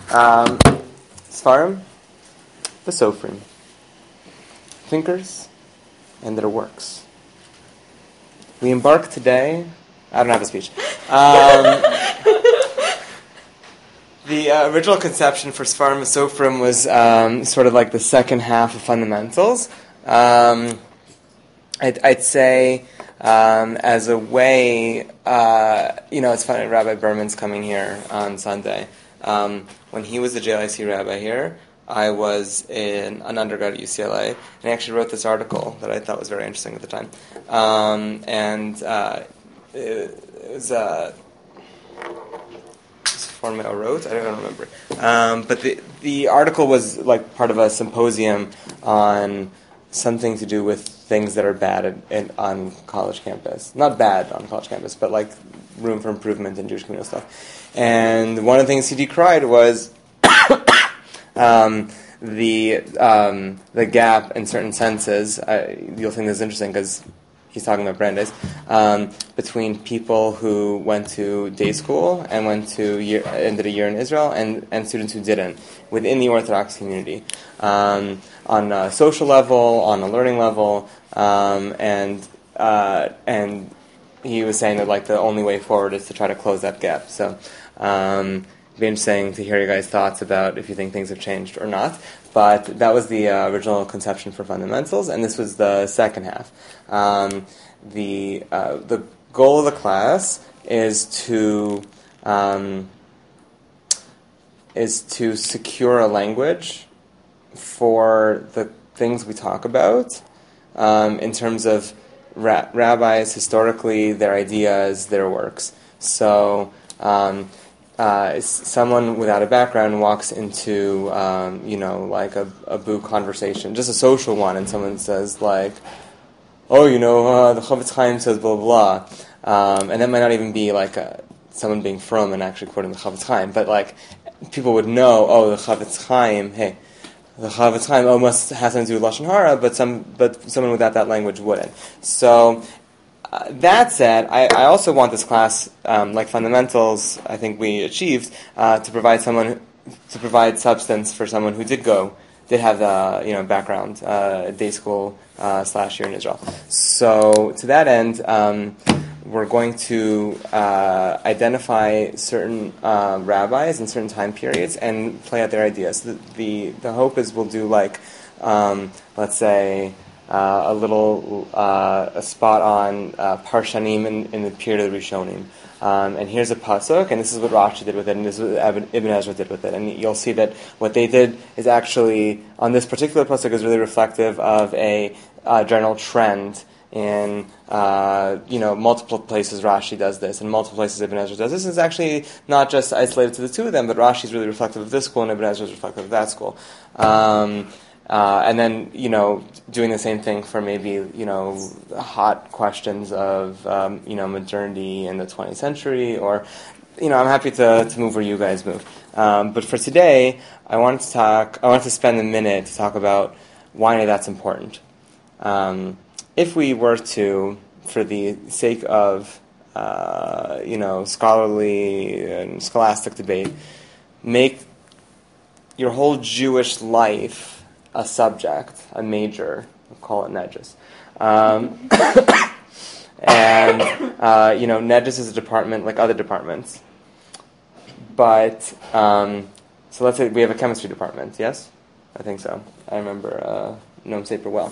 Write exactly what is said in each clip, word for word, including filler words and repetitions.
Um, Sfarim, Vesofrim, thinkers, and their works. We embark today. I don't have a speech. Um, the uh, original conception for Sfarim Vesofrim was um, sort of like the second half of fundamentals. Um, I'd, I'd say um, as a way, uh, you know, it's funny. Rabbi Berman's coming here on Sunday. Um, when he was the J L I C rabbi here, I was in an undergrad at U C L A, and he actually wrote this article that I thought was very interesting at the time. Um, and uh, it, it was uh, Formel wrote. I don't remember. Um, but the the article was like part of a symposium on something to do with things that are bad at, at, on college campus. Not bad on college campus, but like room for improvement in Jewish communal stuff. And one of the things he decried was um, the um, the gap in certain senses. I, you'll think this is interesting because he's talking about Brandeis, um, between people who went to day school and went to year, ended a year in Israel, and, and students who didn't within the Orthodox community, um, on a social level, on a learning level, um, and uh, and he was saying that like the only way forward is to try to close that gap. So um, it'd be interesting to hear your guys' thoughts about if you think things have changed or not. But that was the uh, original conception for fundamentals, and this was the second half. Um, the uh, the goal of the class is to um, is to secure a language for the things we talk about um, in terms of ra- rabbis historically, their ideas, their works. So. Um, Uh, someone without a background walks into, um, you know, like a, a boo conversation, just a social one, and someone says, like, oh, you know, uh, the Chofetz Chaim says blah, blah, blah. Um, and that might not even be, like, a, someone being from and actually quoting the Chofetz Chaim, but, like, people would know, oh, the Chofetz Chaim, hey, the Chofetz Chaim, oh, must have something to do with Lashon Hara, but, some, but someone without that language wouldn't. So... Uh, that said, I, I also want this class, um, like fundamentals, I think we achieved, uh, to provide someone, to provide substance for someone who did go, did have the you know background, uh, day school uh, slash year in Israel. So to that end, um, we're going to uh, identify certain uh, rabbis in certain time periods and play out their ideas. The the, the hope is we'll do like, um, let's say. Uh, a little uh, a spot on uh, Parshanim in, in the period of the Rishonim. Um, and here's a pasuk, and this is what Rashi did with it, and this is what Ibn Ezra did with it. And you'll see that what they did is actually, on this particular pasuk, is really reflective of a uh, general trend in, uh, you know, multiple places Rashi does this, and multiple places Ibn Ezra does this. It's actually not just isolated to the two of them, but Rashi is really reflective of this school, and Ibn Ezra is reflective of that school. Um, Uh, and then, you know, doing the same thing for maybe, you know, hot questions of, um, you know, modernity in the twentieth century, or, you know, I'm happy to, to move where you guys move. Um, but for today, I wanted to talk, I wanted to spend a minute to talk about why that's important. Um, if we were to, for the sake of, uh, you know, scholarly and scholastic debate, make your whole Jewish life a subject, a major, we'll call it Nedjus. Um, and, uh, you know, Nedjus is a department like other departments. But, um, so let's say we have a chemistry department, yes? I think so. I remember uh, Noam Saper well.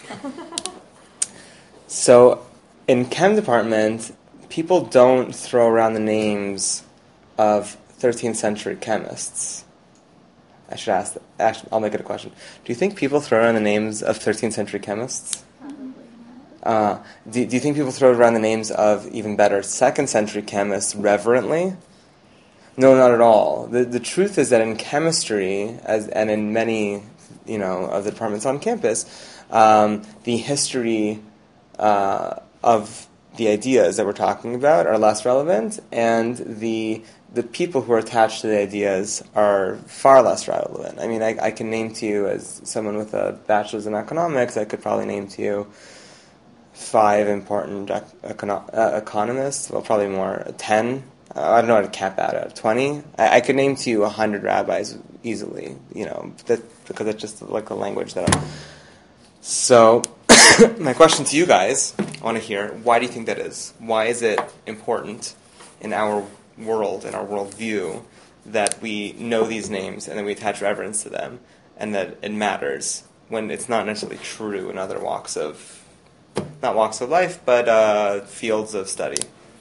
So, in chem department, people don't throw around the names of thirteenth century chemists. I should ask that. Actually, I'll make it a question. Do you think people throw around the names of thirteenth century chemists? Probably not. Uh, do, do you think people throw around the names of, even better, second century chemists reverently? No, not at all. The the truth is that in chemistry, as and in many, you know, of the departments on campus, um, the history uh, of the ideas that we're talking about are less relevant, and the the people who are attached to the ideas are far less relevant. I mean, I, I can name to you, as someone with a bachelor's in economics, I could probably name to you five important econo- uh, economists, well, probably more, ten, I don't know how to cap that out. twenty? I, I could name to you one hundred rabbis easily, you know, that, because it's just like a language that I'm... So, my question to you guys, I want to hear, why do you think that is? Why is it important in our world, in our worldview, that we know these names and that we attach reverence to them, and that it matters when it's not necessarily true in other walks of, not walks of life, but uh, fields of study?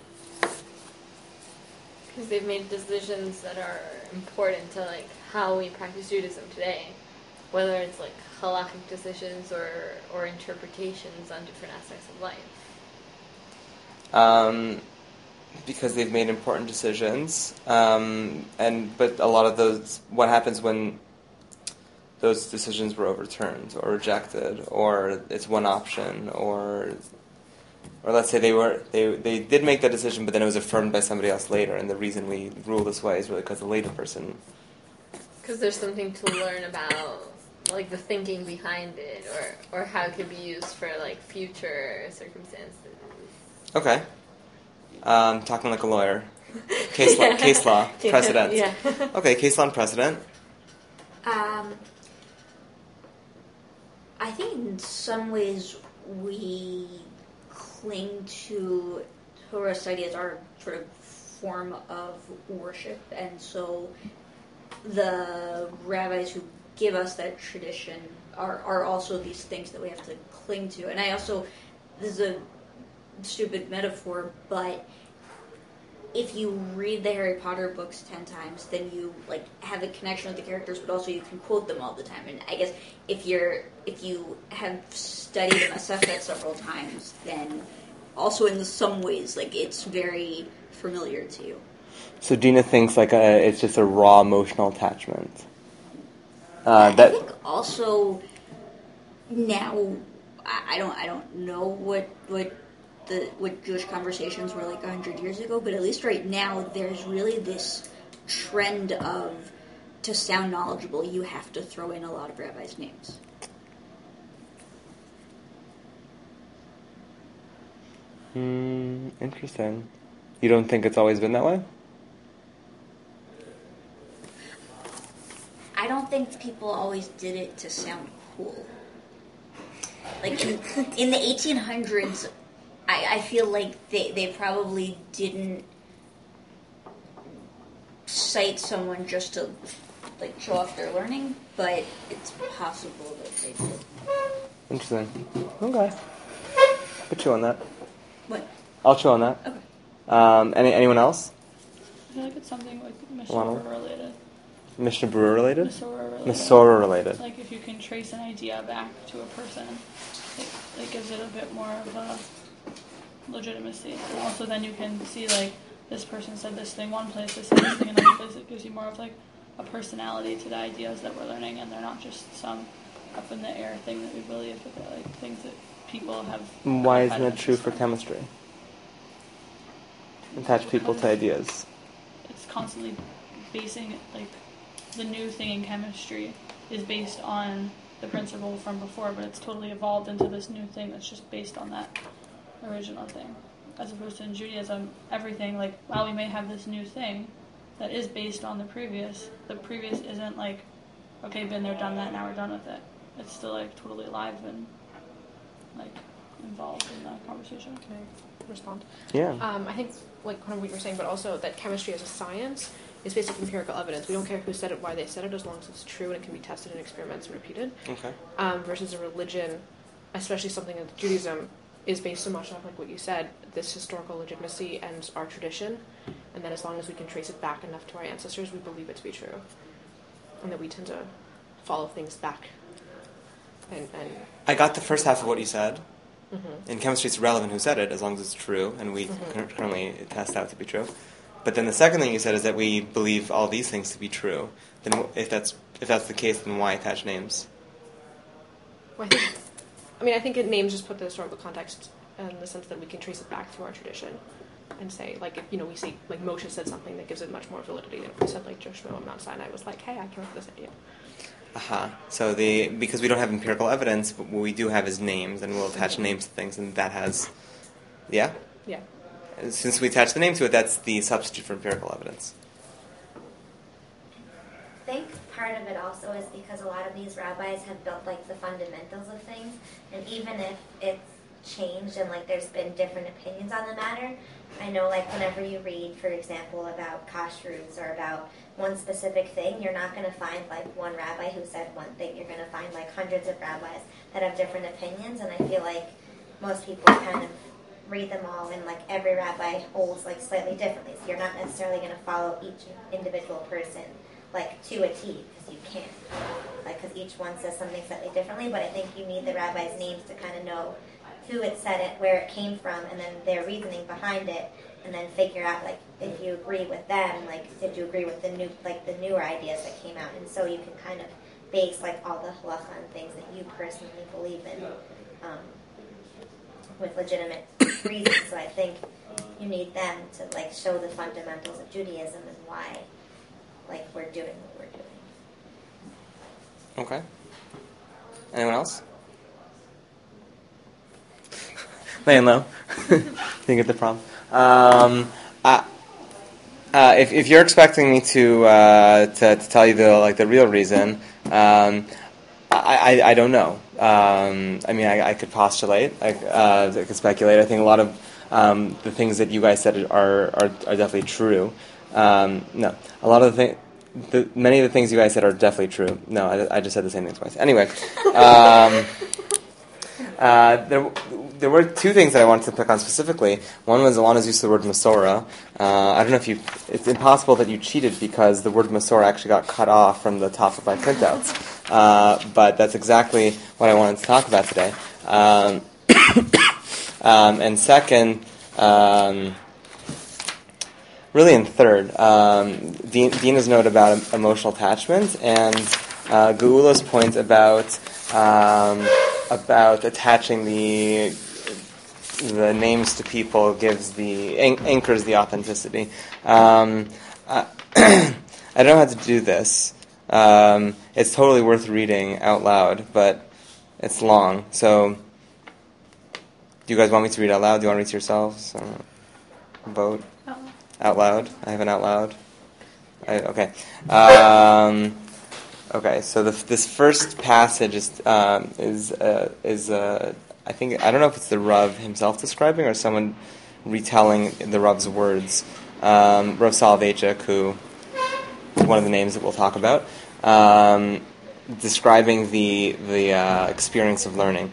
Because they've made decisions that are important to like how we practice Judaism today, whether it's like halakhic decisions or or interpretations on different aspects of life. Um, because they've made important decisions, um, and but a lot of those, what happens when those decisions were overturned or rejected, or it's one option, or or let's say they were they they did make that decision, but then it was affirmed by somebody else later, and the reason we rule this way is really because the later person. Because there's something to learn about, like the thinking behind it, or or how it could be used for like future circumstances. Okay, um, talking like a lawyer. Case law, case law, precedent. Yeah. Okay, case law and precedent. Um, I think in some ways we cling to Torah study as our sort of form of worship, and so the rabbis who give us that tradition are, are also these things that we have to cling to. And I also, this is a stupid metaphor, but if you read the Harry Potter books ten times, then you like have a connection with the characters, but also you can quote them all the time. And I guess if you're if you have studied the Masechet several times, then also in some ways like it's very familiar to you. So Dina thinks like a, it's just a raw emotional attachment. Uh, that I think also now I, I don't I don't know what what. The, what Jewish conversations were like a hundred years ago, but at least right now there's really this trend of, to sound knowledgeable, you have to throw in a lot of rabbis' names. Hmm, interesting. You don't think it's always been that way? I don't think people always did it to sound cool. Like in, in the eighteen hundreds, I, I feel like they, they probably didn't cite someone just to like show off their learning, but it's possible that they did. Interesting. Okay. Put you on that. What? I'll chew on that. Okay. Um, any anyone else? I feel like it's something like Lana? Mishnah related. Mishnah Berurah related? Masorah related. Masorah related. Like if you can trace an idea back to a person, it, it gives it a bit more of a legitimacy. And also then you can see like this person said this thing one place, this said this thing another place. It gives you more of like a personality to the ideas that we're learning, and they're not just some up in the air thing that we believe, but they're like things that people have. Why isn't it true for chemistry? Attach people to ideas. It's constantly basing it, like the new thing in chemistry is based on the principle from before, but it's totally evolved into this new thing that's just based on that original thing. As opposed to in Judaism, everything, like, while we may have this new thing that is based on the previous, the previous isn't like, okay, been there, done that, now we're done with it. It's still, like, totally alive and, like, involved in the conversation. Can I respond? Yeah. Um, I think, like, kind of what you were saying, but also that chemistry as a science is based on empirical evidence. We don't care who said it, why they said it, as long as it's true and it can be tested in experiments and repeated. Okay. Um, versus a religion, especially something like Judaism, is based so much on, like what you said, this historical legitimacy and our tradition, and that as long as we can trace it back enough to our ancestors, we believe it to be true. And that we tend to follow things back. And, and I got the first half of what you said. mm-hmm. In chemistry, it's relevant who said it, as long as it's true, and we Mm-hmm. currently test out to be true. But then the second thing you said is that we believe all these things to be true. Then, if that's if that's the case, then why attach names? Well, I think, I mean, I think it names just put the historical context in the sense that we can trace it back through our tradition and say, like, if, you know, we say, like, Moshe said something that gives it much more validity than if we said, like, Joshua on Mount Sinai was like, hey, I came up with this idea. Aha. Uh-huh. So the because we don't have empirical evidence, but what we do have is names, and we'll attach Mm-hmm. names to things, and that has, yeah. Yeah. since we attach the name to it, that's the substitute for empirical evidence. I think part of it also is because a lot of these rabbis have built like the fundamentals of things, and even if it's changed and like there's been different opinions on the matter, I know like whenever you read, for example, about kashrus or about one specific thing, you're not going to find like one rabbi who said one thing. You're going to find like hundreds of rabbis that have different opinions, and I feel like most people kind of read them all, and like every rabbi holds like slightly differently. So you're not necessarily going to follow each individual person like to a T, because you can't, like because each one says something slightly differently. But I think you need the rabbis' names to kind of know who it said it, where it came from, and then their reasoning behind it, and then figure out like if you agree with them, like did you agree with the new like the newer ideas that came out, and so you can kind of base like all the halacha on things that you personally believe in um, with legitimate reasons. So I think you need them to like show the fundamentals of Judaism and why like we're doing what we're doing. Okay. Anyone else? Laying low. Didn't get the problem. Um, I, uh, if, if you're expecting me to, uh, to to tell you the like the real reason, um, I, I I don't know. Um, I mean, I, I could postulate. I, uh, I could speculate. I think a lot of um, the things that you guys said are are, are definitely true. Um, no, a lot of the things. The, many of the things you guys said are definitely true. No, I, I just said the same thing twice. Anyway, um, uh, there there were two things that I wanted to pick on specifically. One was Alana's use of the word Masorah. Uh, I don't know if you... It's impossible that you cheated because the word Masorah actually got cut off from the top of my printouts. Uh, but that's exactly what I wanted to talk about today. Um, um, and second... Um, Really, in third, um, Dina's note about emotional attachment and uh, Geula's point about um, about attaching the the names to people gives the anchors the authenticity. Um, I, I don't know how to do this. Um, it's totally worth reading out loud, but it's long. So, do you guys want me to read out loud? Do you want to read to yourselves? Or vote? Out loud. I have an out loud. I, okay. Um, okay. So the, this first passage is um, is uh, is uh, I think I don't know if it's the Rav himself describing or someone retelling the Rav's words. Um, Rav Soloveitchik, who is one of the names that we'll talk about, um, describing the the uh, experience of learning.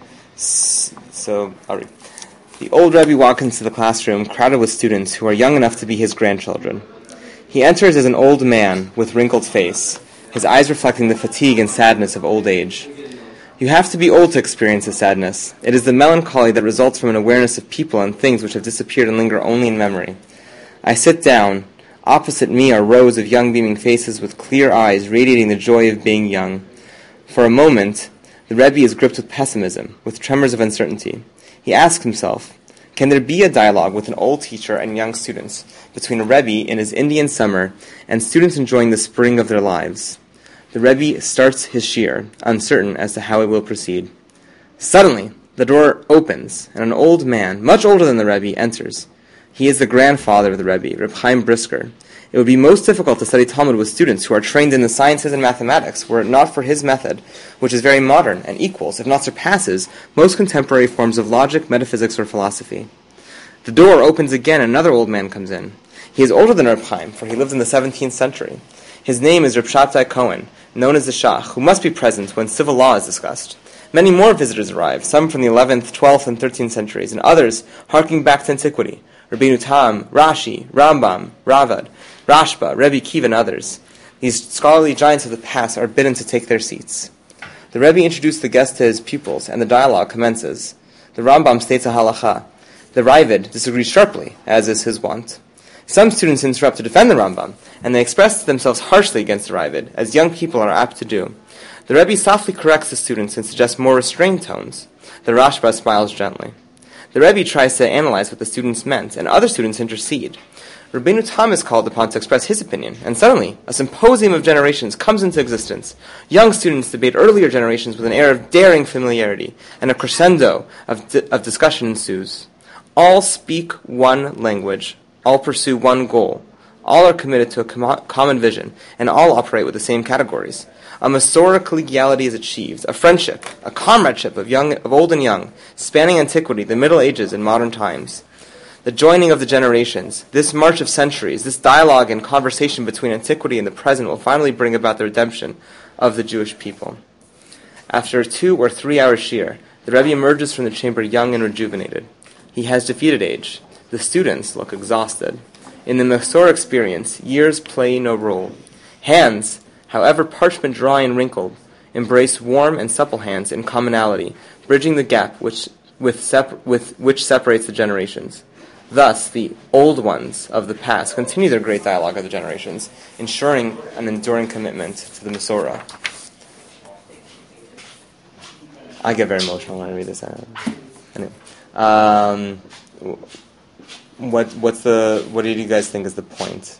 So I'll read. The old Rebbe walked into the classroom crowded with students who are young enough to be his grandchildren. He enters as an old man with wrinkled face, his eyes reflecting the fatigue and sadness of old age. You have to be old to experience this sadness. It is the melancholy that results from an awareness of people and things which have disappeared and linger only in memory. I sit down. Opposite me are rows of young beaming faces with clear eyes radiating the joy of being young. For a moment, the Rebbe is gripped with pessimism, with tremors of uncertainty. He asks himself, can there be a dialogue with an old teacher and young students, between a Rebbe in his Indian summer and students enjoying the spring of their lives? The Rebbe starts his shiur, uncertain as to how it will proceed. Suddenly, the door opens, and an old man, much older than the Rebbe, enters. He is the grandfather of the Rebbe, Reb Chaim Brisker. It would be most difficult to study Talmud with students who are trained in the sciences and mathematics, were it not for his method, which is very modern and equals, if not surpasses, most contemporary forms of logic, metaphysics, or philosophy. The door opens again and another old man comes in. He is older than Reb Chaim, for he lived in the seventeenth century. His name is Reb Shabtai Cohen, known as the Shach, who must be present when civil law is discussed. Many more visitors arrive, some from the eleventh, twelfth, and thirteenth centuries, and others harking back to antiquity. Rabbeinu Tam, Rashi, Rambam, Ravad, Rashba, Rebbe Kiva, and others. These scholarly giants of the past are bidden to take their seats. The Rebbe introduced the guest to his pupils, and the dialogue commences. The Rambam states a halacha. The Ravid disagrees sharply, as is his wont. Some students interrupt to defend the Rambam, and they express themselves harshly against the Ravid, as young people are apt to do. The Rebbe softly corrects the students and suggests more restrained tones. The Rashba smiles gently. The Rebbe tries to analyze what the students meant, and other students intercede. Rabbeinu Tam is called upon to express his opinion, and suddenly, a symposium of generations comes into existence. Young students debate earlier generations with an air of daring familiarity, and a crescendo of, di- of discussion ensues. All speak one language. All pursue one goal. All are committed to a com- common vision, and all operate with the same categories. A Masorah collegiality is achieved, a friendship, a comradeship of young, of old and young, spanning antiquity, the Middle Ages, and modern times. The joining of the generations, this march of centuries, this dialogue and conversation between antiquity and the present will finally bring about the redemption of the Jewish people. After a two or three hour shiur, the Rebbe emerges from the chamber young and rejuvenated. He has defeated age. The students look exhausted. In the Masorah experience, years play no role. Hands, however parchment dry and wrinkled, embrace warm and supple hands in commonality, bridging the gap which, with sep- with which separates the generations. Thus, the old ones of the past continue their great dialogue of the generations, ensuring an enduring commitment to the Masorah. I get very emotional when I read this. Anyway, um, what what's the what do you guys think is the point?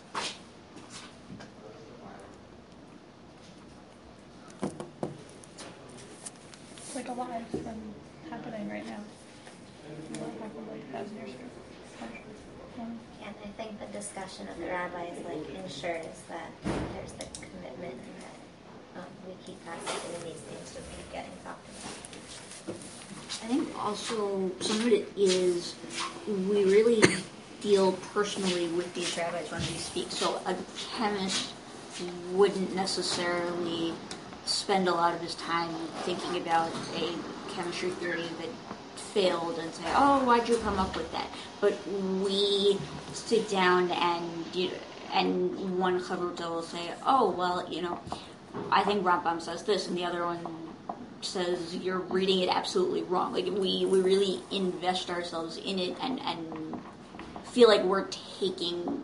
Like alive and happening right now. What happened like a thousand years ago. And I think the discussion of the rabbis like ensures that there's the commitment and that um, we keep practicing these things to keep getting talked about. I think also some of it is we really deal personally with these rabbis when we speak. So a chemist wouldn't necessarily spend a lot of his time thinking about a chemistry theory that failed and say, oh, why'd you come up with that? But we sit down and you know, and one chavruta will say, oh, well, you know, I think Rambam says this, and the other one says you're reading it absolutely wrong. Like we, we really invest ourselves in it and, and feel like we're taking,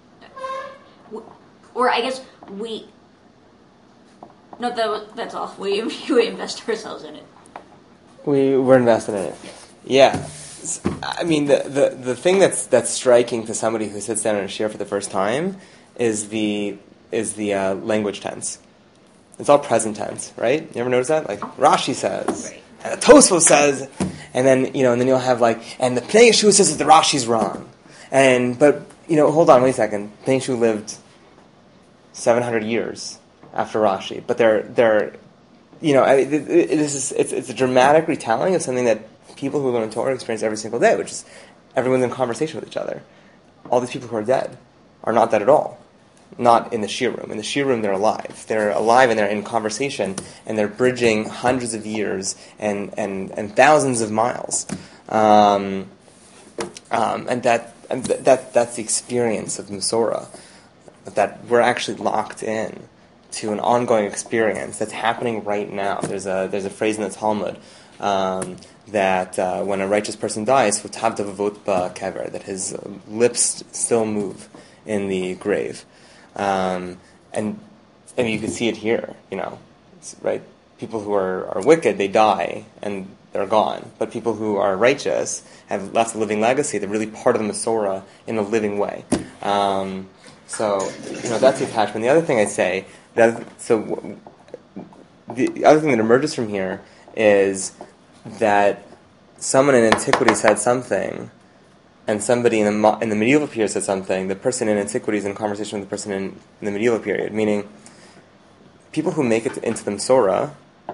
or I guess we, no, that, that's all. We, we invest ourselves in it. We we're invested in it. Yeah. I mean, the, the, the thing that's that's striking to somebody who sits down in a shiur for the first time is the is the uh, language tense. It's all present tense, right? You ever notice that? Like Rashi says, right. And the Tosfos says, and then you know, and then you'll have like, and the Pnei Yeshua says that the Rashi's wrong, and but you know, hold on, wait a second. Pnei Yeshua lived seven hundred years after Rashi, but they're they're, you know, it, it, it is it's it's a dramatic retelling of something that people who learn Torah experience every single day, which is everyone's in conversation with each other. All these people who are dead are not dead at all. Not in the shiur room. In the shiur room, they're alive. They're alive and they're in conversation, and they're bridging hundreds of years and, and, and thousands of miles. Um, um, and that and th- that that's the experience of Masorah, that we're actually locked in to an ongoing experience that's happening right now. There's a there's a phrase in the Talmud um, that uh, when a righteous person dies, that his lips still move in the grave. Um, and I mean, you can see it here, you know, right? People who are, are wicked, they die and they're gone. But people who are righteous have left a living legacy. They're really part of the Masorah in a living way. Um, so, you know, that's the attachment. The other thing I say, that, so the other thing that emerges from here is that someone in antiquity said something, and somebody in the in the medieval period said something. The person in antiquity is in conversation with the person in, in the medieval period, meaning people who make it into the Masorah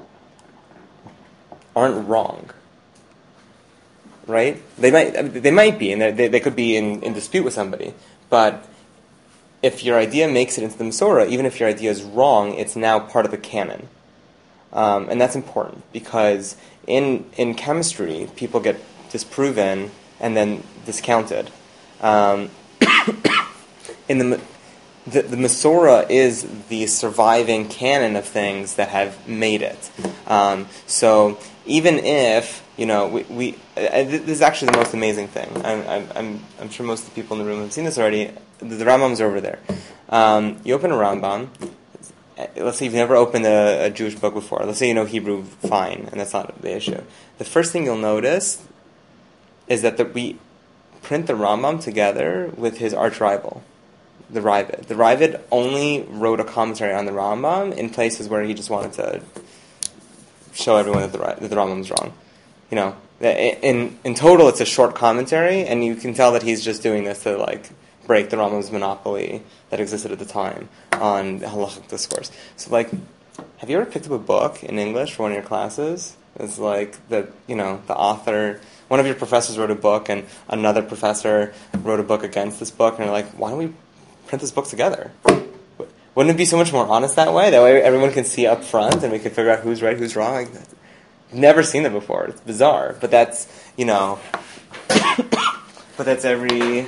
aren't wrong, right? They might I mean, they might be, and they they could be in, in dispute with somebody. But if your idea makes it into the Masorah, even if your idea is wrong, it's now part of the canon, um, and that's important because in in chemistry, people get disproven and then discounted. Um, in the, the the Masorah is the surviving canon of things that have made it. Um, so even if you know we, we uh, this is actually the most amazing thing. I'm, I'm I'm I'm sure most of the people in the room have seen this already. The, the Rambam's over there. Um, you open a Rambam. Let's say you've never opened a, a Jewish book before. Let's say you know Hebrew fine, and that's not the issue. The first thing you'll notice is that the, we print the Rambam together with his arch rival, the Ravid. The Ravid only wrote a commentary on the Rambam in places where he just wanted to show everyone that the, that the Rambam's wrong. You know, that in in total it's a short commentary, and you can tell that he's just doing this to like break the Rambam's monopoly that existed at the time on halachic discourse. So like, have you ever picked up a book in English for one of your classes? It's like the you know the author, one of your professors wrote a book, and another professor wrote a book against this book, and you're like, why don't we print this book together? Wouldn't it be so much more honest that way? That way everyone can see up front, and we can figure out who's right, who's wrong. Like, never seen that before. It's bizarre, but that's you know, but that's every.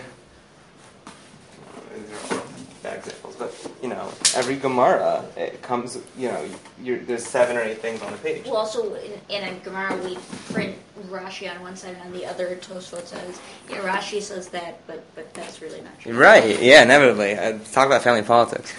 Bad examples, but you know, every Gemara it comes. You know, you're, there's seven or eight things on a page. Well, also in, in a Gemara we print Rashi on one side, and on the other Tosfot says, yeah, Rashi says that, but but that's really not true. Right? Yeah, inevitably. Uh, talk about family politics.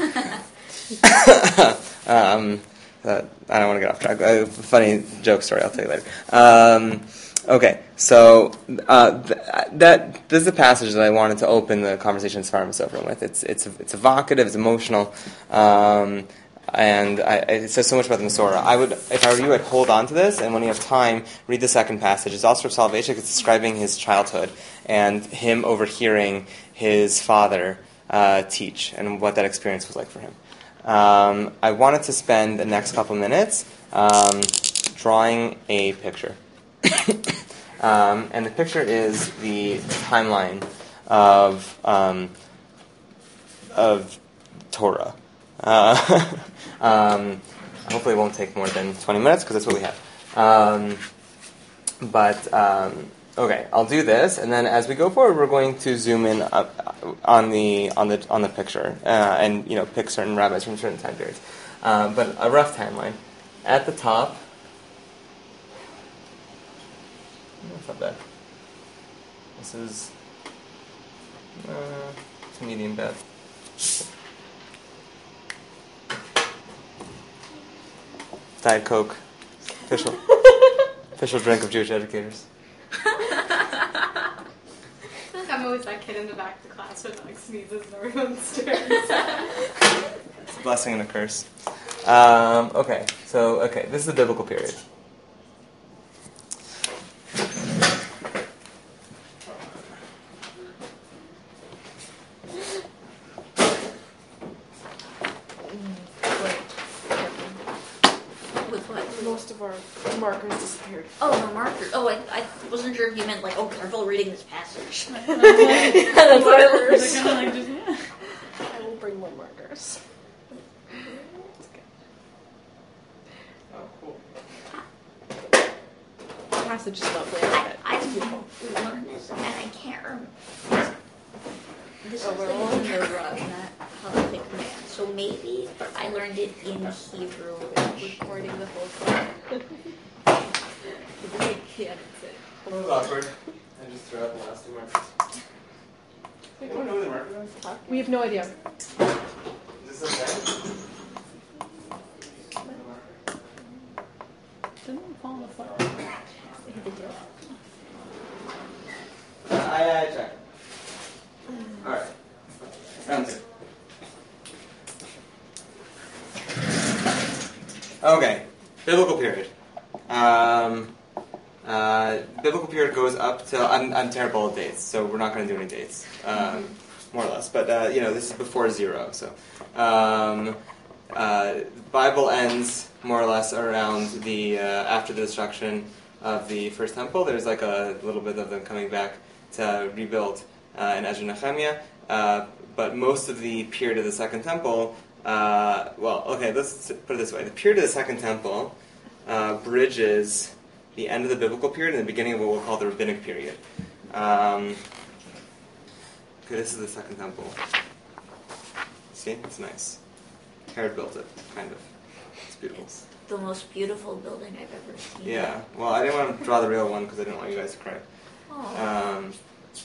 um, uh, I don't want to get off track. A funny joke story. I'll tell you later. Um, Okay, so uh, th- that this is a passage that I wanted to open the conversation as far as Sofrim with. It's it's it's evocative, it's emotional, um, and I, it says so much about the Masorah. I would, if I were you, I'd hold on to this, and when you have time, read the second passage. It's also for Soloveitchik. It's describing his childhood and him overhearing his father uh, teach and what that experience was like for him. Um, I wanted to spend the next couple minutes um, drawing a picture. um, and the picture is the timeline of um, of Torah. Uh, um, hopefully it won't take more than twenty minutes because that's what we have. Um, but um, okay, I'll do this, and then as we go forward, we're going to zoom in up on the on the on the picture uh, and you know pick certain rabbis from certain time periods. Uh, but a rough timeline at the top. That's not bad. This is uh, it's a medium bad. Diet Coke, official official drink of Jewish educators. I feel like I'm always that kid in the back of the class who like sneezes and everyone stares. It's a blessing and a curse. Um, okay, so okay, this is the biblical period. Most of our markers disappeared. Oh, no marker. Oh, I, I wasn't sure if you meant like, oh, careful reading this passage. That's what I learned. They're kinda like just, yeah. I will bring more markers. Oh, cool. The passage is lovely. I like it. I, It's beautiful. I learned this and I can't remember. This Oh, is we're like all- in the Rav, not Halachic command. So maybe I learned it in Hebrew. Recording the whole thing. Yeah, that's it. That was awkward. I just threw out the last two markers. Anyone know where the marker is? We have no idea. Is this okay? Didn't it fall on the floor? Uh, I, I check. Alright. Round two. Okay. Biblical period. Um, uh, biblical period goes up till, I'm, I'm terrible at dates, so we're not going to do any dates, um, more or less. But, uh, you know, this is before zero, so. Um, uh, Bible ends more or less around the, uh, after the destruction of the first temple. There's like a little bit of them coming back to rebuild uh, in Ezra Nehemiah. Uh, but most of the period of the second temple, uh, well, okay, let's put it this way. The period of the second temple uh, bridges the end of the biblical period and the beginning of what we'll call the rabbinic period. Um, okay, this is the second temple. See? It's nice. Herod built it, kind of. It's beautiful. It's the most beautiful building I've ever seen. Yeah, well, I didn't want to draw the real one because I didn't want you guys to cry. Oh. Um,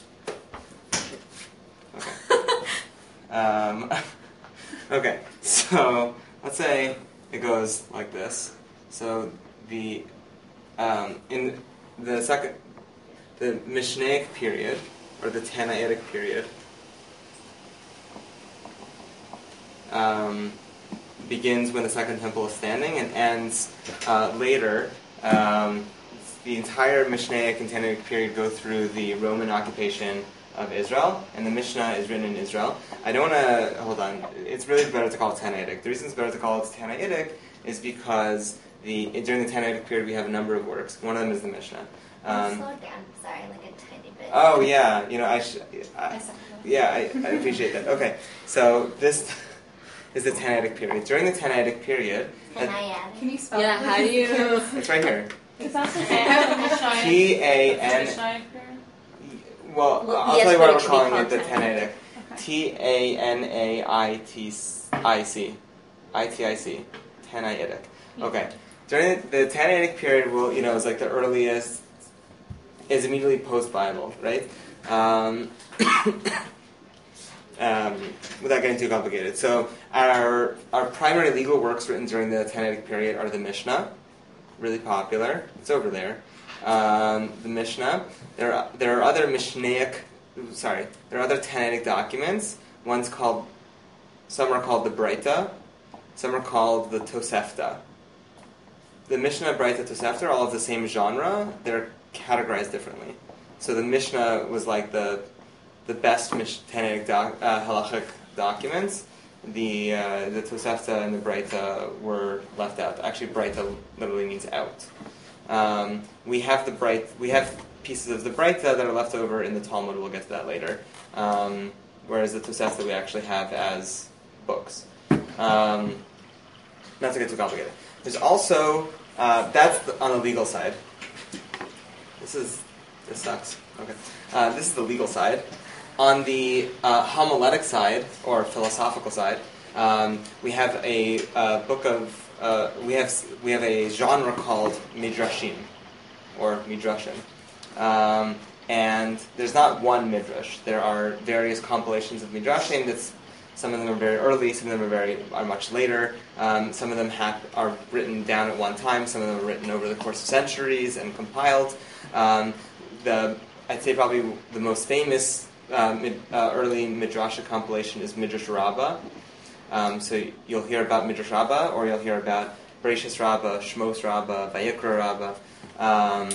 okay. um, okay, so let's say it goes like this. So the um, in the second, the Mishnaic period, or the Tannaitic period, um, begins when the second temple is standing and ends uh, later. Um, the entire Mishnaic and Tannaitic period go through the Roman occupation of Israel, and the Mishnah is written in Israel. I don't want to, hold on, it's really better to call it Tannaitic. The reason it's better to call it Tannaitic is because the during the Tannaitic period we have a number of works. One of them is the Mishnah. Um, Slow down, sorry, like a tiny bit. oh yeah, you know, I should, I, yeah, I, I appreciate that. Okay, so this is the Tannaitic period. During the Tannaitic period, Can I add? Can you spell Yeah, it? how do you? it's right here. Is that the Mishnaic? T A N. Mishnaic period? Well, Well, I'll yes, tell you but why it we're should be calling called it the Tannaitic. Tannaitic. T A N A I T I C. I T I C. Tannaitic. Okay. During the Tannaitic period, will you know, is like the earliest, is immediately post-Bible, right? Um, um, without getting too complicated. So our our primary legal works written during the Tannaitic period are the Mishnah, really popular. It's over there. Um, the Mishnah. There are, there are other Mishnaic, sorry, there are other Tannaitic documents. One's called, some are called the Breita, some are called the Tosefta. The Mishnah, Breita, Tosefta are all of the same genre. They're categorized differently. So the Mishnah was like the the best Mish- Tannaitic doc, uh, halachic documents. The uh, the Tosefta and the Breita were left out. Actually, Breita literally means out. Um, we have the Breit, we have pieces of the Breita that are left over in the Talmud. We'll get to that later. Um, whereas the Tosefta we actually have as books. Um, not to get too complicated. There's also uh, that's the, on the legal side. This is this sucks. Okay, uh, this is the legal side. On the uh, homiletic side or philosophical side, um, we have a uh, book of uh, we have we have a genre called midrashim or midrashim, um, and there's not one midrash. There are various compilations of midrashim. That's some of them are very early, some of them are very are much later. Um, some of them have, are written down at one time. Some of them are written over the course of centuries and compiled. Um, the I'd say probably the most famous uh, mid, uh, early midrashic compilation is Midrash Rabbah. Um, so you'll hear about Midrash Rabbah, or you'll hear about Bereshis Rabbah, Shmos Rabbah, Vayikra Rabbah. Um,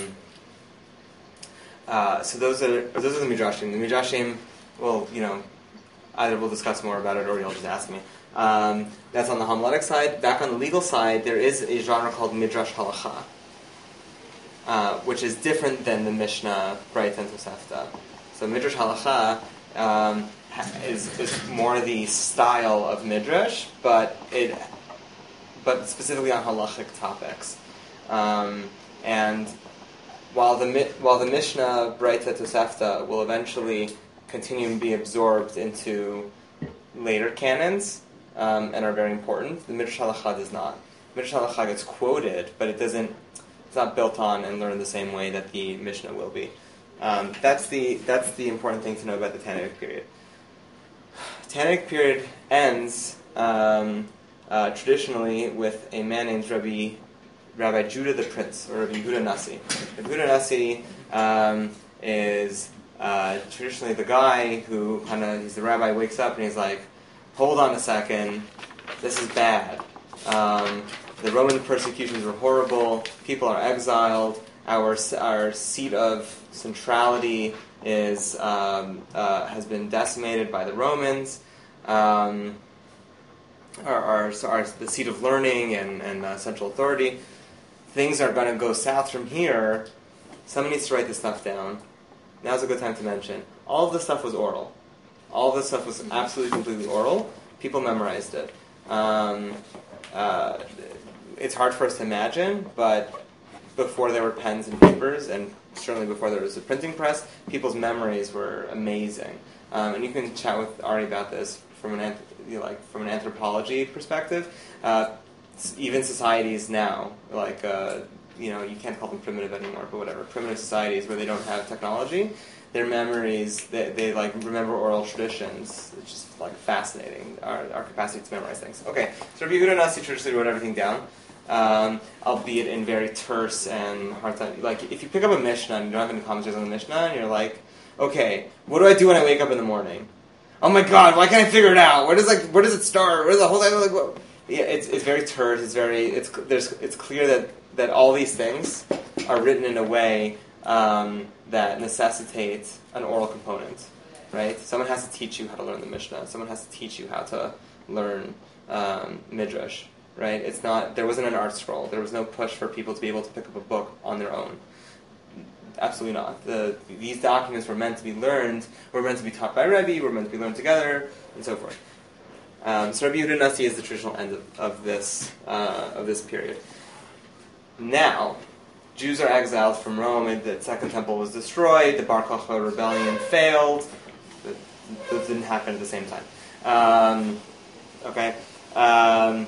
uh, so those are those are the midrashim. The midrashim, well, you know, either we'll discuss more about it, or you'll just ask me. Um, that's on the homiletic side. Back on the legal side, there is a genre called Midrash Halacha, uh, which is different than the Mishnah, Breita, and Tosefta. So Midrash Halacha um, is is more the style of Midrash, but it but specifically on halachic topics. Um, and while the while the Mishnah, Breita, Tosefta will eventually continue and be absorbed into later canons um, and are very important, the Midrash Halacha does not. Midrash Halacha gets quoted, but it doesn't. It's not built on and learned the same way that the Mishnah will be. Um, that's the that's the important thing to know about the Tannaitic period. Tannaitic period ends um, uh, traditionally with a man named Rabbi Rabbi Judah the Prince, or Rabbi Yehuda Nasi. Rabbi Yehuda Nasi um, is uh, traditionally the guy who kind of he's the rabbi, wakes up and he's like, hold on a second, this is bad. Um, the Roman persecutions were horrible. People are exiled. Our our seat of centrality is um, uh, has been decimated by the Romans. Um, our, our, our the seat of learning and and uh, central authority. Things are going to go south from here. Someone needs to write this stuff down. Now's a good time to mention. All of this stuff was oral. All of this stuff was absolutely completely oral. People memorized it. Um, uh, it's hard for us to imagine, but before there were pens and papers, and certainly before there was a printing press, people's memories were amazing. Um, and you can chat with Ari about this from an you know, like from an anthropology perspective. Uh, even societies now, like uh, you know, you can't call them primitive anymore, but whatever. Primitive societies where they don't have technology, their memories, they, they like remember oral traditions. It's just like fascinating. Our our capacity to memorize things. Okay, so Rabbi Yehuda Nasi traditionally wrote everything down. Um, albeit in very terse and hard time. Like, if you pick up a Mishnah and you don't have any commentaries on the Mishnah, and you're like, okay, what do I do when I wake up in the morning? Oh my God, why can't I figure it out? Where does like where does it start? Where does the whole thing like? What? Yeah, it's it's very terse. It's very it's there's it's clear that, that all these things are written in a way um, that necessitates an oral component, right? Someone has to teach you how to learn the Mishnah. Someone has to teach you how to learn um, Midrash, right? It's not, there wasn't an art scroll. There was no push for people to be able to pick up a book on their own. Absolutely not. The, these documents were meant to be learned, were meant to be taught by Rebbe, were meant to be learned together, and so forth. Um, so Rabbi Yehuda Nasi is the traditional end of, of this uh, of this period. Now, Jews are exiled from Rome, and the Second Temple was destroyed, the Bar Kokhba rebellion failed. That didn't happen at the same time. Um, okay. Um,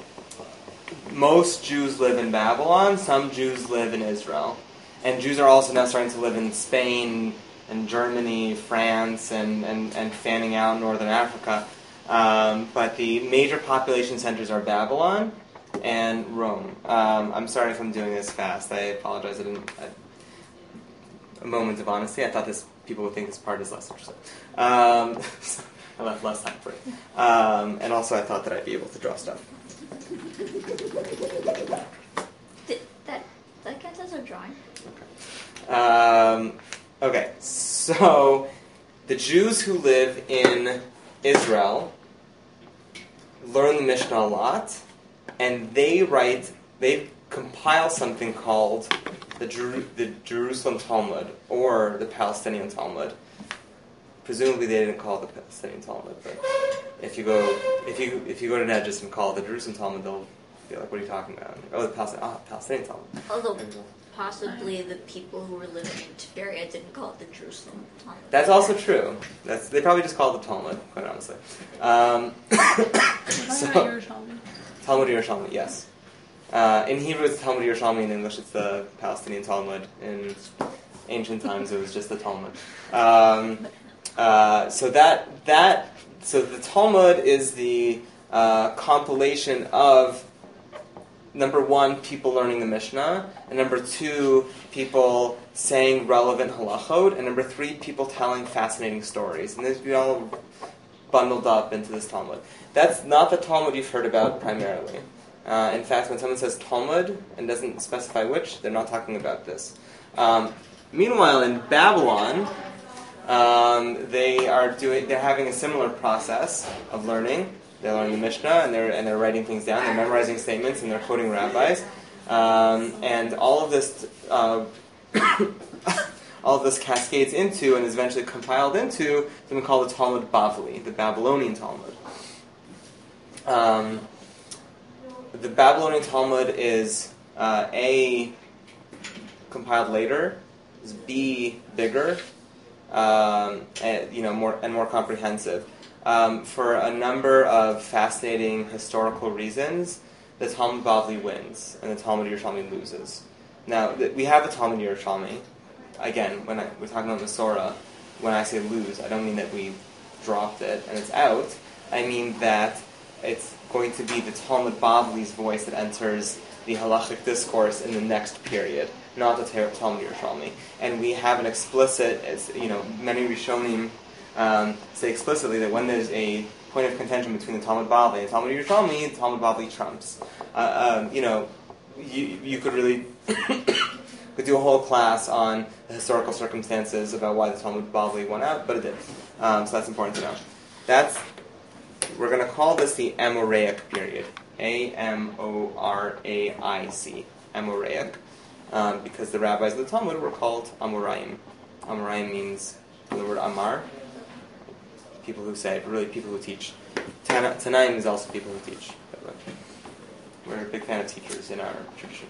most Jews live in Babylon, some Jews live in Israel. And Jews are also now starting to live in Spain and Germany, France, and, and, and fanning out Northern Africa. Um, but the major population centers are Babylon and Rome. Um, I'm sorry if I'm doing this fast. I apologize. I didn't. I, a moment of honesty. I thought this people would think this part is less interesting. Um, so I left less time for it. Um, and also, I thought that I'd be able to draw stuff. Did that that counts as a drawing? Okay. Um, okay. So the Jews who live in Israel learn the Mishnah a lot, and they write, they compile something called the, Jeru- the Jerusalem Talmud, or the Palestinian Talmud. Presumably they didn't call it the Palestinian Talmud, but if you go if you if you go to Nedjus and call it the Jerusalem Talmud, they'll be like, what are you talking about? Oh, the Palestinian, ah, Palestinian Talmud. Although possibly the people who were living in Tiberia didn't call it the Jerusalem Talmud. That's also true. That's they probably just call it the Talmud, quite honestly. Um, so, Talmud Yerushalmi, yes. Uh, in Hebrew it's Talmud Yerushalmi, in English it's the Palestinian Talmud. In ancient times it was just the Talmud. Um, uh, so that that so the Talmud is the uh, compilation of, number one, people learning the Mishnah, and number two, people saying relevant halachot, and number three, people telling fascinating stories. And this be all bundled up into this Talmud. That's not the Talmud you've heard about primarily. Uh, in fact, when someone says Talmud and doesn't specify which, they're not talking about this. Um, meanwhile, in Babylon, um, they are doing. They're having a similar process of learning. They're learning the Mishnah, and they're and they're writing things down. They're memorizing statements, and they're quoting rabbis. Um, and all of this, uh, all of this cascades into, and is eventually compiled into something called the Talmud Bavli, the Babylonian Talmud. Um, the Babylonian Talmud is uh, A, compiled later, is B, bigger, um, and, you know, more and more comprehensive. Um, for a number of fascinating historical reasons, the Talmud Bavli wins and the Talmud Yerushalmi loses. Now, th- we have a Talmud Yerushalmi. Again, when I, we're talking about Masorah, when I say lose, I don't mean that we dropped it and it's out. I mean that it's going to be the Talmud Bavli's voice that enters the halachic discourse in the next period, not the Talmud Yerushalmi. And we have an explicit, as you know, many Rishonim um, say explicitly that when there's a point of contention between the Talmud Bavli and the Talmud Yerushalmi, the Talmud Bavli trumps. Uh, um, you know, you, you could really could do a whole class on the historical circumstances about why the Talmud Bavli won out, but it did. Um, so that's important to know. That's We're going to call this the Amoraic period. A M O R A I C. Amoraic. Um, because the rabbis of the Talmud were called Amoraim. Amoraim means from the word Amar. People who say, but really people who teach. Tana, Tanaim is also people who teach. We're a big fan of teachers in our tradition.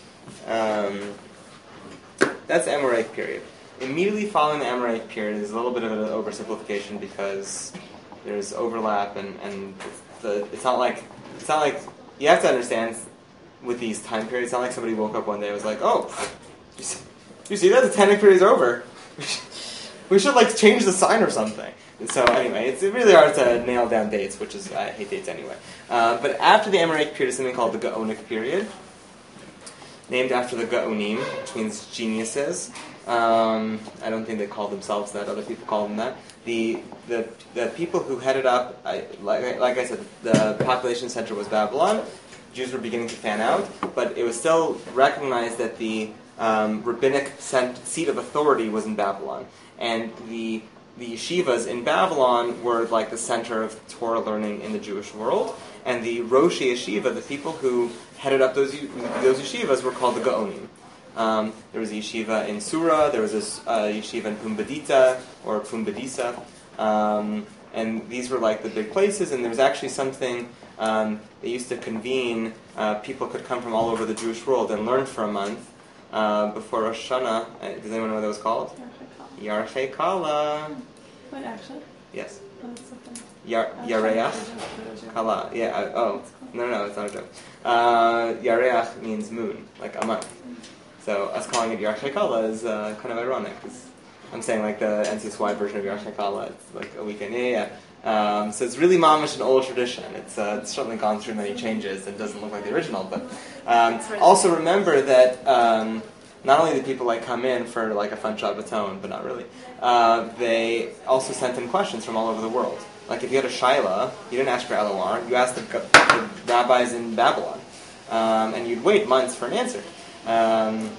Um, that's the Amoraic period. Immediately following the Amoraic period is a little bit of an oversimplification because there's overlap and, and the, it's not like it's not like you have to understand with these time periods. It's not like somebody woke up one day and was like, "Oh, you see, you see that the Tanakh period is over. We should, we should like change the sign or something." And so anyway, it's really hard to nail down dates, which is I hate dates anyway. Uh, but after the Amoraic period is something called the Gaonic period, named after the Gaonim, which means geniuses. Um, I don't think they call themselves that. Other people call them that. The the the people who headed up, I, like like I said, the population center was Babylon. Jews were beginning to fan out, but it was still recognized that the um, rabbinic cent- seat of authority was in Babylon. And the the yeshivas in Babylon were like the center of Torah learning in the Jewish world. And the Rosh Yeshiva, the people who headed up those those yeshivas, were called the Gaonim. Um, there was a yeshiva in Sura, there was a uh, yeshiva in Pumbedita, or Pumbedisa, um, and these were like the big places, and there was actually something, um, they used to convene, uh, people could come from all over the Jewish world and learn for a month uh, before Rosh Hashanah. Uh, does anyone know what that was called? Yarchei Kala. Wait, actually? Yes. What is something? Yar- Yareach Kala. Yeah, uh, oh, no, no, no, it's not a joke. Uh, Yareach means moon, like a month. So us calling it Yarchei Kala is uh, kind of ironic, because I'm saying like the N C S Y version of Yarchei Kala, it's like a weekend. Yeah, yeah, yeah. Um, so it's really mamish an old tradition. It's, uh, it's certainly gone through many changes and doesn't look like the original. But um, also remember that um, not only did people like come in for like a fun Shabbaton, but not really, uh, they also sent in questions from all over the world. Like if you had a shaila, you didn't ask for Elawar, you asked the, the rabbis in Babylon, um, and you'd wait months for an answer. Um,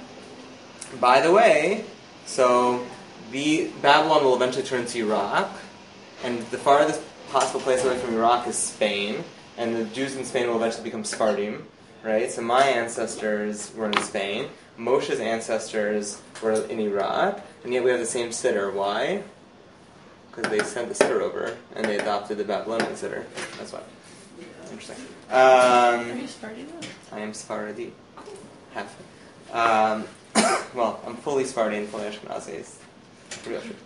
by the way, so the Babylon will eventually turn to Iraq, and the farthest possible place away from Iraq is Spain, and the Jews in Spain will eventually become Sephardim, right? So my ancestors were in Spain, Moshe's ancestors were in Iraq, and yet we have the same siddur. Why? Because they sent the siddur over, and they adopted the Babylonian siddur. That's why. Interesting. Um, Are you Sephardi? I am Sephardi. Half. Um, well, I'm fully Sephardi and fully Ashkenazi. It's real true.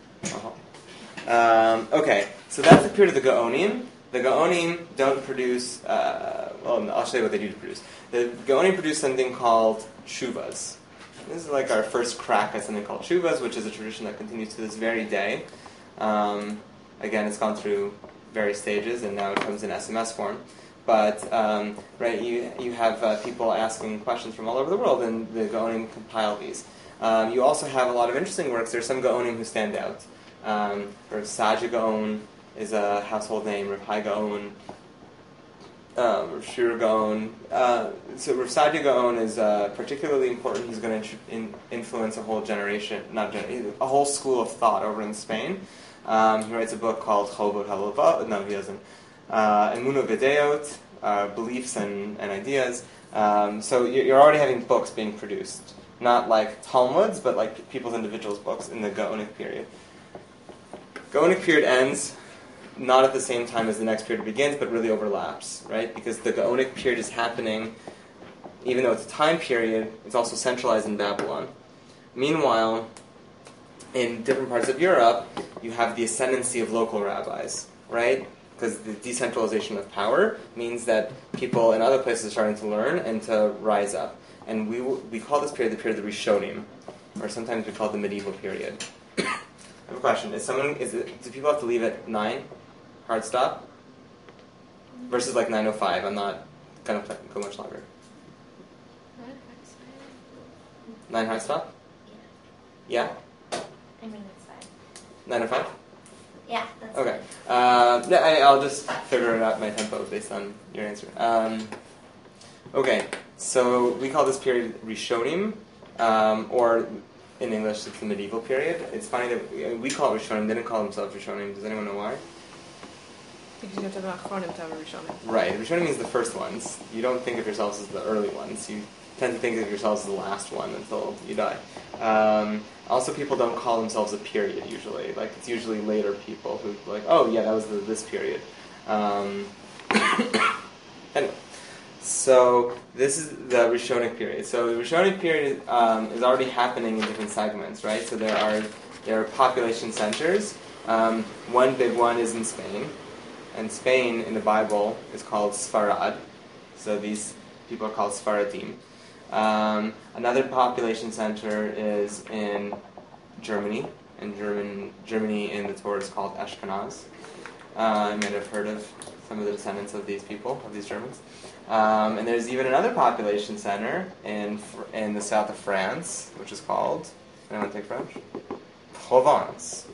Uh-huh. Um, okay, so that's the period of the Gaonim. The Gaonim don't produce, uh, well, I'll show you what they do to produce. The Gaonim produce something called shuvas. This is like our first crack at something called shuvas, which is a tradition that continues to this very day. Um, again, it's gone through various stages, and now it comes in S M S form. But um, right, you you have uh, people asking questions from all over the world, and the Gaonim compile these. Um, you also have a lot of interesting works. There's some Gaonim who stand out. Um, Rav Saja Gaon is a household name. Rav Hai Gaon, um, Rav Shira Gaon. Uh, so Rav Saja Gaon is uh, particularly important. He's going to in- influence a whole generation, not gen- a whole school of thought over in Spain. Um, he writes a book called Chovot HaLevavot. No, he doesn't. Uh, Emunah V'Deot, uh, beliefs and, and ideas. Um, so you're already having books being produced. Not like Talmuds, but like people's individuals' books in the Gaonic period. Gaonic period ends not at the same time as the next period begins, but really overlaps, right? Because the Gaonic period is happening, even though it's a time period, it's also centralized in Babylon. Meanwhile, in different parts of Europe, you have the ascendancy of local rabbis, right? Because the decentralization of power means that people in other places are starting to learn and to rise up. And we we call this period the period of the Rishonim, or sometimes we call it the medieval period. I have a question. Is someone is it, do people have to leave at nine? Hard stop? Versus like nine oh five. I'm not gonna go much longer. Nine hard stop? Yeah? I mean, it's fine. Nine oh five? Yeah, that's Okay. Uh, yeah, I, I'll just figure it out my tempo based on your answer. Um, okay, so we call this period Rishonim, um, or in English it's the medieval period. It's funny that we call it Rishonim, they didn't call themselves Rishonim. Does anyone know why? Because you have to have Achronim to have a Rishonim. Right, Rishonim means the first ones. You don't think of yourselves as the early ones. You tend to think of yourselves as the last one until you die. Um, also, people don't call themselves a period usually. Like, it's usually later people who like, oh yeah, that was the, this period. Um, anyway, so this is the Rishonic period. So the Rishonic period um, is already happening in different segments, right? So there are there are population centers. Um, one big one is in Spain, and Spain in the Bible is called Sfarad. So these people are called Sfaradim. Um, another population center is in Germany, and German, Germany in the Torah is called Ashkenaz. Uh, you might have heard of some of the descendants of these people, of these Germans. Um, and there's even another population center in in the south of France, which is called, anyone take French? Provence.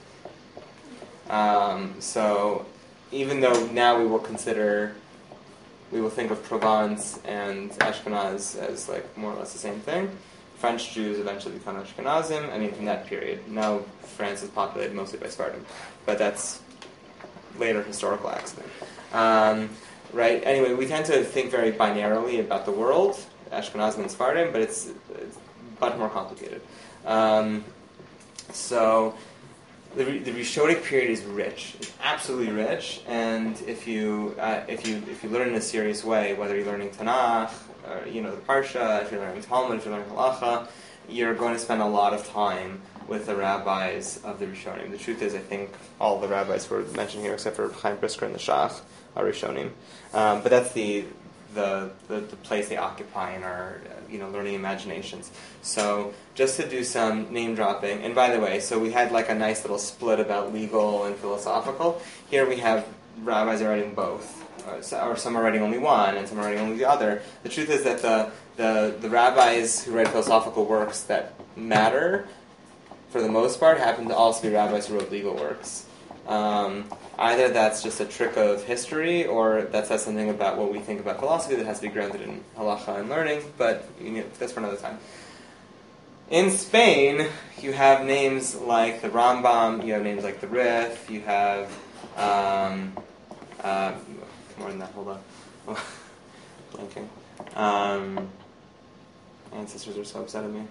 Um, so even though now we will consider we will think of Provence and Ashkenaz as like more or less the same thing. French Jews eventually become Ashkenazim. I mean, from that period. Now France is populated mostly by Sephardim, but that's later historical accident. Um, right? Anyway, we tend to think very binarily about the world, Ashkenazim and Sephardim, but it's, it's much more complicated. Um, so the, the Rishonik period is rich. It's absolutely rich, and if you uh, if you if you learn in a serious way, whether you're learning Tanakh, or, you know, the Parsha, if you're learning Talmud, if you're learning Halacha, you're going to spend a lot of time with the rabbis of the Rishonim. The truth is, I think all the rabbis were mentioned here, except for Chaim Brisker and the Shach, are Rishonim. Um, but that's the the, the the place they occupy in our uh, you know learning imaginations. So just to do some name dropping, and by the way, so we had like a nice little split about legal and philosophical. Here we have rabbis are writing both. Or some are writing only one, and some are writing only the other. The truth is that the, the, the rabbis who write philosophical works that matter, for the most part, happen to also be rabbis who wrote legal works. Um, either that's just a trick of history, or that says something about what we think about philosophy that has to be grounded in halacha and learning, but you know, that's for another time. In Spain, you have names like the Rambam, you have names like the Rif, you have... Um, uh, more than that, hold on. Blanking. Um, ancestors are so upset at me.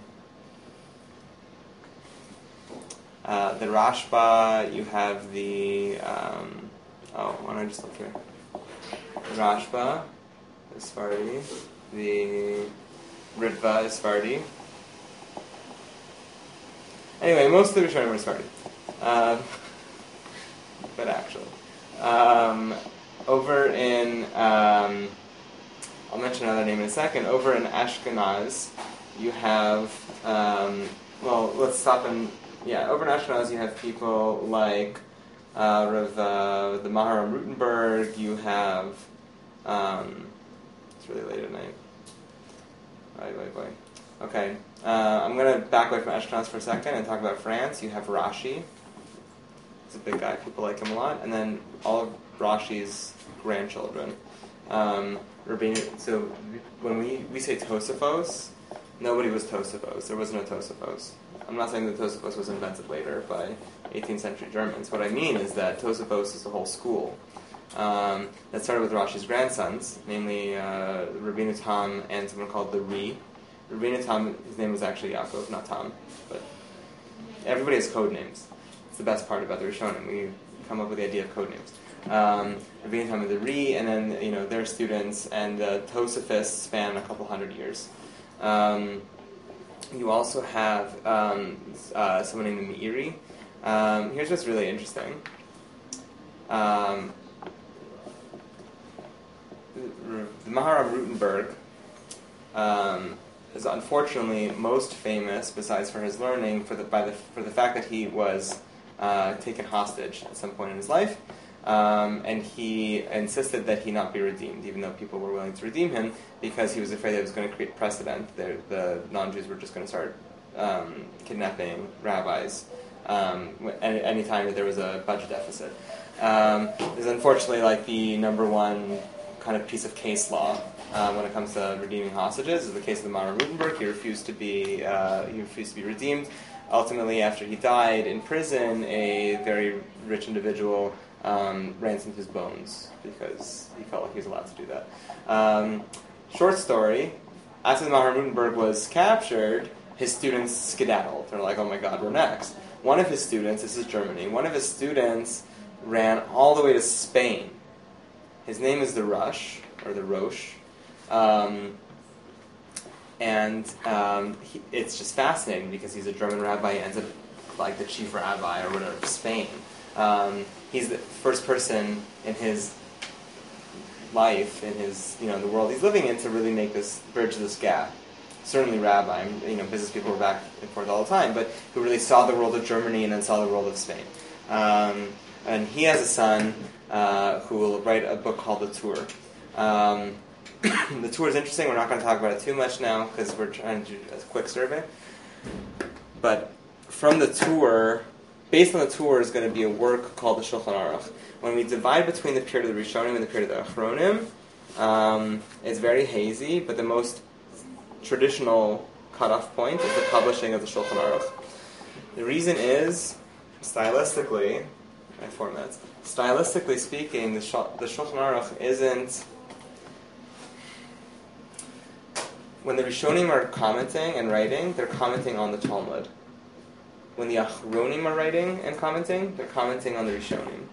Uh, the Rashba, you have the, um, oh, why don't I just look here? The Rashba is Sephardi. The Ritva is Sephardi. Anyway, most of the Rishonim were Sephardi. Um, but actually. Um, over in, um, I'll mention another name in a second, over in Ashkenaz, you have, um, well, let's stop and, yeah, over in Ashkenaz you have people like uh, Rav, uh, the Maharam Rutenberg, you have, um, it's really late at night. Wait, wait, wait. Okay, uh, I'm going to back away from Ashkenaz for a second and talk about France. You have Rashi. He's a big guy, people like him a lot. And then all of Rashi's grandchildren. Um, Rabbeinu, so when we, we say Tosafos, nobody was Tosafos. There was no Tosafos. I'm not saying that Tosafos was invented later by eighteenth century Germans. What I mean is that Tosafos is the whole school. Um, that started with Rashi's grandsons, namely uh, Rabbeinu Tam and someone called the Ri. Rabbeinu Tam, his name was actually Yaakov, not Tam, but everybody has code names. It's the best part about the Rishonim. We come up with the idea of code names. Um, Rabbeinu Tam and the Ri, and then you know their students, and the Tosafists span a couple hundred years. Um, you also have um, uh, someone named the Meiri. Um, here's what's really interesting. Um, the Maharam Rutenberg um, is unfortunately most famous, besides for his learning, for the by the for the fact that he was uh, taken hostage at some point in his life, um, and he insisted that he not be redeemed, even though people were willing to redeem him, because he was afraid that it was going to create precedent. The, the non-Jews were just going to start um, kidnapping rabbis um, any, any time that there was a budget deficit. Um, is unfortunately like the number one kind of piece of case law uh, when it comes to redeeming hostages. Is the case of the Maharam Rutenberg. He refused to be uh, he refused to be redeemed. Ultimately, after he died in prison, a very rich individual um, ransomed his bones because he felt like he was allowed to do that. Um, short story: after the Maharam Rutenberg was captured, his students skedaddled. They're like, "Oh my God, we're next." One of his students, this is Germany. One of his students ran all the way to Spain. His name is the Rush, or the Roche. Um, and um, he, it's just fascinating because he's a German rabbi. He ends up like the chief rabbi or whatever of Spain. Um, he's the first person in his life, in his, you know, the world he's living in, to really make this, bridge this gap. Certainly rabbi, you know, business people were back and forth all the time, but who really saw the world of Germany and then saw the world of Spain. Um, and he has a son uh, who will write a book called The Tour. Um, the Tour is interesting. We're not going to talk about it too much now because we're trying to do a quick survey. But from the Tour, based on the Tour, is going to be a work called the Shulchan Aruch. When we divide between the period of the Rishonim and the period of the Achronim, um, it's very hazy, but the most traditional cutoff point is the publishing of the Shulchan Aruch. The reason is, stylistically, my formats, stylistically speaking, the, Shul- the Shulchan Aruch isn't... When the Rishonim are commenting and writing, they're commenting on the Talmud. When the Achronim are writing and commenting, they're commenting on the Rishonim.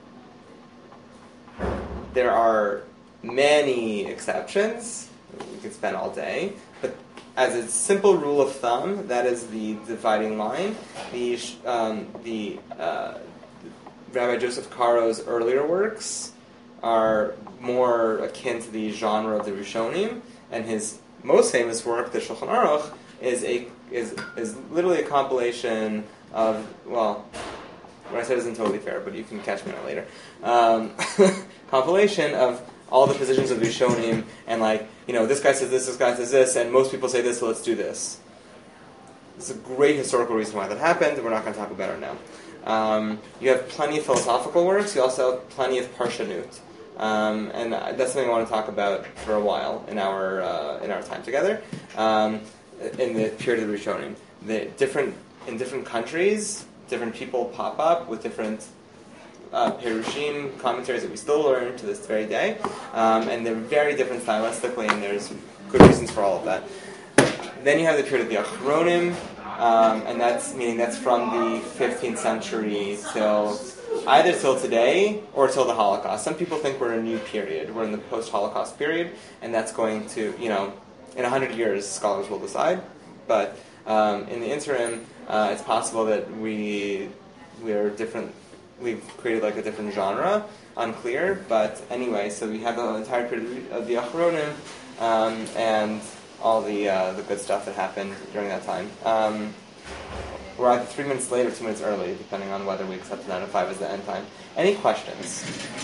There are many exceptions. We could spend all day. But as a simple rule of thumb, that is the dividing line. The um, the uh, Rabbi Joseph Caro's earlier works are more akin to the genre of the Rishonim, and his most famous work, the Shulchan Aruch, is a is is literally a compilation of, well, what I said isn't totally fair, but you can catch me on it later. Um, compilation of all the positions of the Rishonim, and like, you know, this guy says this, this guy says this, and most people say this, so let's do this. It's a great historical reason why that happened. We're not going to talk about it now. Um, you have plenty of philosophical works. You also have plenty of parshanut. Um, and that's something I want to talk about for a while in our uh, in our time together. Um, in the period of the Rishonim, the different in different countries, different people pop up with different uh, perushim commentaries that we still learn to this very day, um, and they're very different stylistically, and there's good reasons for all of that. Then you have the period of the Achronim, um, and that's meaning that's from the fifteenth century till. Either till today or till the Holocaust. Some people think we're in a new period. We're in the post-Holocaust period, and that's going to, you know, in a hundred years, scholars will decide. But um, in the interim, uh, it's possible that we we're different. We've created like a different genre. Unclear, but anyway. So we have the entire period of the Achronim um, and all the uh, the good stuff that happened during that time. Um, We're either three minutes late or two minutes early, depending on whether we accept nine to five as the end time. Any questions?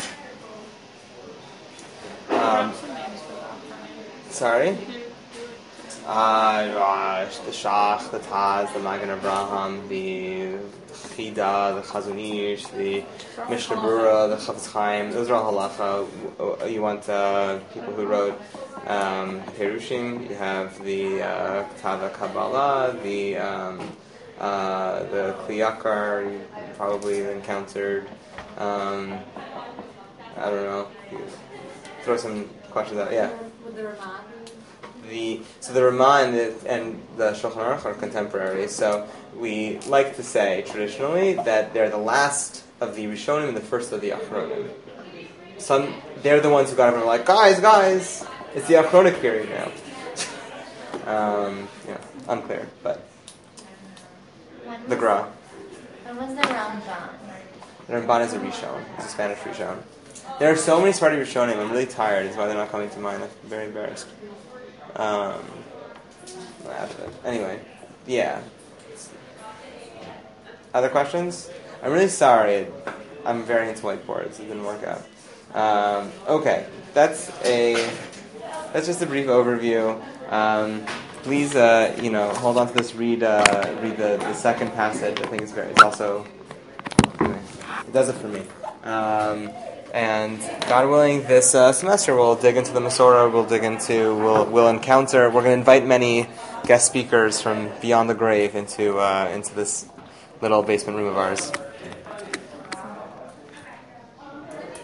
Um, sorry? Uh, gosh, the Shach, the Taz, the Magen Avraham, the Chida, the Chazon Ish, the Mishnah Berurah, the Chafetz Chaim. Those are all halacha. You want uh, people who wrote um, Perushim. You have the uh, Ketava Kabbalah, the... Um, Uh, the Kli Yakar you probably encountered. Um, I don't know. Throw some questions out. Yeah. With the Ramah? The so the Ramah and the, and the Shulchan Aruch are contemporary. So we like to say traditionally that they're the last of the Rishonim and the first of the Achronim. Some they're the ones who got everyone like, guys, guys, it's the Achronic period now. um, yeah, unclear, but. The Gra. When was the Ramban? The Ramban is a Rishon. It's a Spanish Rishon. There are so many Sephardi Rishonim. I'm really tired. That's why they're not coming to mind. I'm very embarrassed. Um, anyway, yeah. Other questions? I'm really sorry. I'm very into whiteboards. It didn't work out. Um, okay, that's a that's just a brief overview. Um, Please, uh, you know, hold on to this. Read, uh, read the, the second passage. I think it's very. It's also, anyway, it does it for me. Um, and God willing, this uh, semester we'll dig into the Masorah. We'll dig into. We'll we'll encounter. We're going to invite many guest speakers from beyond the grave into uh, into this little basement room of ours.